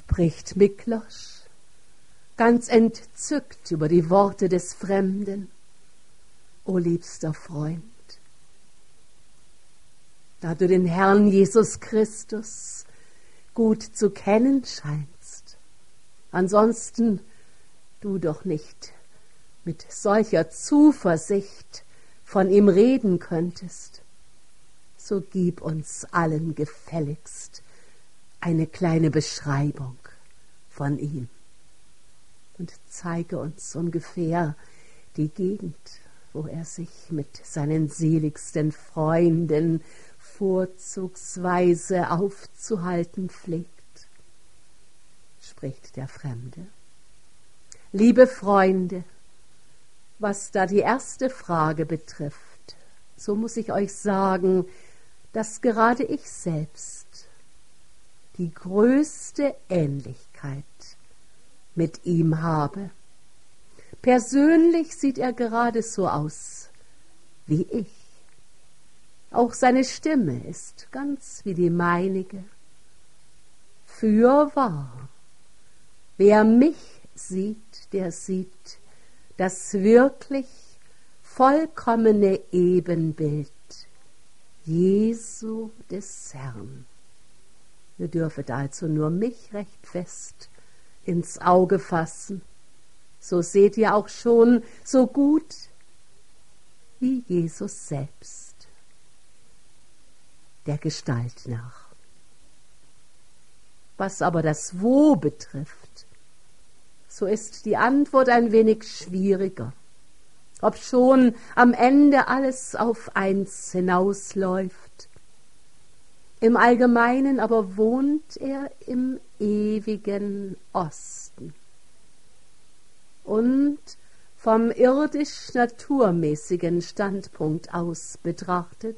spricht Miklosch, ganz entzückt über die Worte des Fremden. O liebster Freund, da du den Herrn Jesus Christus gut zu kennen scheinst, ansonsten du doch nicht mit solcher Zuversicht von ihm reden könntest, so gib uns allen gefälligst eine kleine Beschreibung von ihm und zeige uns ungefähr die Gegend, wo er sich mit seinen seligsten Freunden vorzugsweise aufzuhalten pflegt. Spricht der Fremde: Liebe Freunde, was da die erste Frage betrifft, so muss ich euch sagen, dass gerade ich selbst die größte Ähnlichkeit mit ihm habe. Persönlich sieht er gerade so aus wie ich. Auch seine Stimme ist ganz wie die meinige. Fürwahr, wer mich sieht, der sieht das wirklich vollkommene Ebenbild Jesu des Herrn. Ihr dürfet also nur mich recht fest ins Auge fassen, so seht ihr auch schon so gut wie Jesus selbst, der Gestalt nach. Was aber das Wo betrifft, so ist die Antwort ein wenig schwieriger, obschon am Ende alles auf eins hinausläuft. Im Allgemeinen aber wohnt er im ewigen Osten. Und vom irdisch-naturmäßigen Standpunkt aus betrachtet,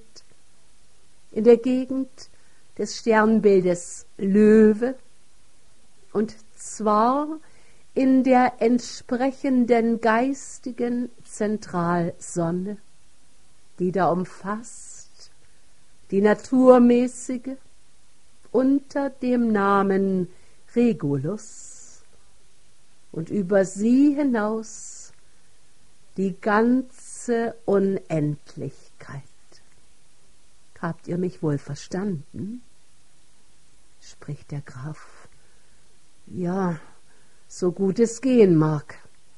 in der Gegend des Sternbildes Löwe, und zwar in der entsprechenden geistigen Zentralsonne, die da umfasst die naturmäßige unter dem Namen Regulus und über sie hinaus die ganze Unendlichkeit. Habt ihr mich wohl verstanden? Spricht der Graf. Ja, so gut es gehen mag.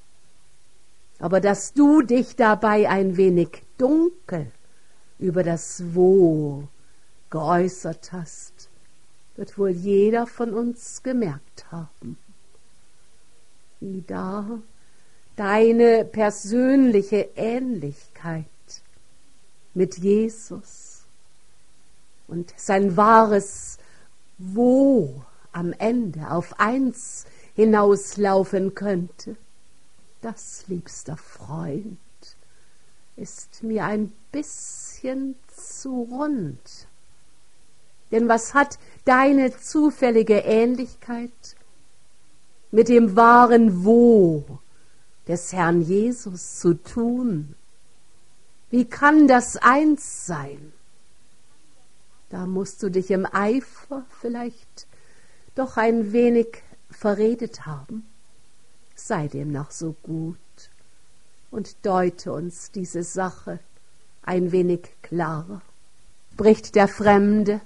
Aber dass du dich dabei ein wenig dunkel über das Wo geäußert hast, wird wohl jeder von uns gemerkt haben. Wie da deine persönliche Ähnlichkeit mit Jesus und sein wahres Wo am Ende auf eins hinauslaufen könnte, das, liebster Freund, ist mir ein bisschen zu rund. Denn was hat deine zufällige Ähnlichkeit mit dem wahren Wo des Herrn Jesus zu tun? Wie kann das eins sein? Da musst du dich im Eifer vielleicht doch ein wenig verredet haben. Sei demnach so gut und deute uns diese Sache ein wenig klarer. Spricht der Fremde: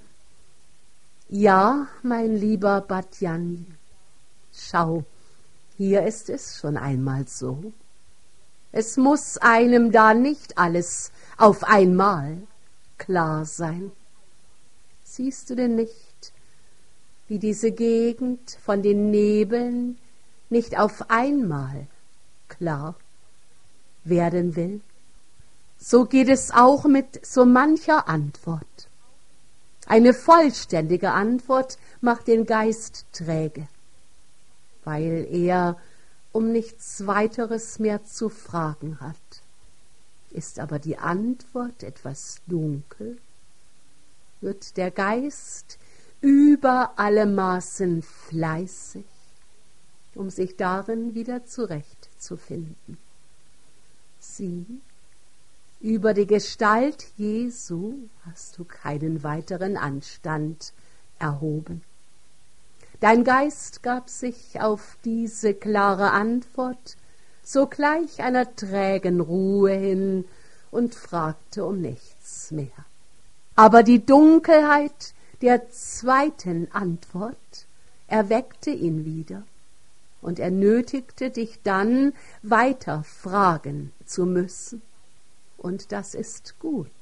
Ja, mein lieber Badjani, schau, hier ist es schon einmal so. Es muß einem da nicht alles auf einmal klar sein. Siehst du denn nicht, wie diese Gegend von den Nebeln nicht auf einmal klar werden will? So geht es auch mit so mancher Antwort. Eine vollständige Antwort macht den Geist träge, weil er um nichts weiteres mehr zu fragen hat. Ist aber die Antwort etwas dunkel, wird der Geist über alle Maßen fleißig, um sich darin wieder zurechtzufinden. Sieh, über die Gestalt Jesu hast du keinen weiteren Anstand erhoben. Dein Geist gab sich auf diese klare Antwort sogleich einer trägen Ruhe hin und fragte um nichts mehr. Aber die Dunkelheit der zweiten Antwort erweckte ihn wieder, und er nötigte dich dann, weiter fragen zu müssen. Und das ist gut.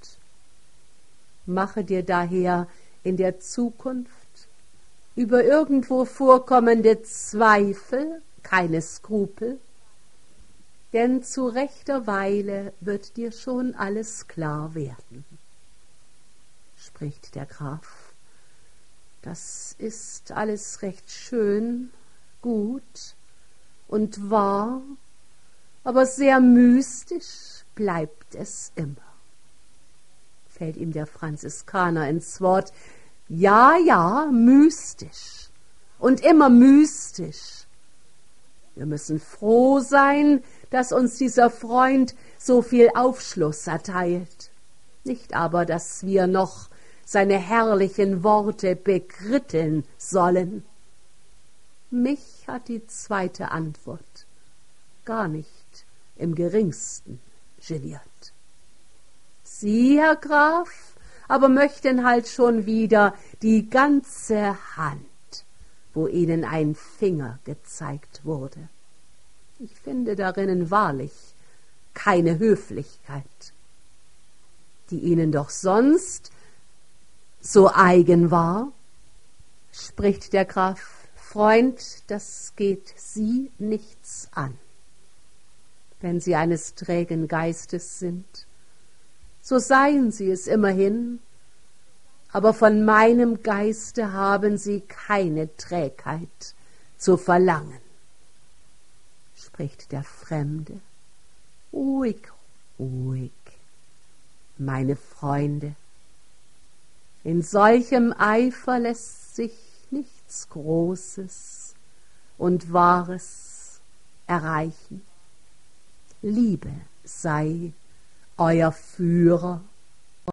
Mache dir daher in der Zukunft über irgendwo vorkommende Zweifel keine Skrupel, denn zu rechter Weile wird dir schon alles klar werden. Spricht der Graf, das ist alles recht schön, gut und wahr, aber sehr mystisch bleibt es immer. Fällt ihm der Franziskaner ins Wort. Ja, ja, mystisch und immer mystisch. Wir müssen froh sein, dass uns dieser Freund so viel Aufschluss erteilt. Nicht aber, dass wir noch seine herrlichen Worte begritteln sollen. Mich hat die zweite Antwort gar nicht im geringsten geniert. Sie, Herr Graf, aber möchten halt schon wieder die ganze Hand, wo ihnen ein Finger gezeigt wurde. Ich finde darinnen wahrlich keine Höflichkeit, die ihnen doch sonst so eigen war. Spricht der Graf, Freund, das geht Sie nichts an. Wenn Sie eines trägen Geistes sind, so seien Sie es immerhin, aber von meinem Geiste haben Sie keine Trägheit zu verlangen. Spricht der Fremde, ruhig, ruhig, meine Freunde, in solchem Eifer lässt sich nichts Großes und Wahres erreichen. Liebe sei euer Führer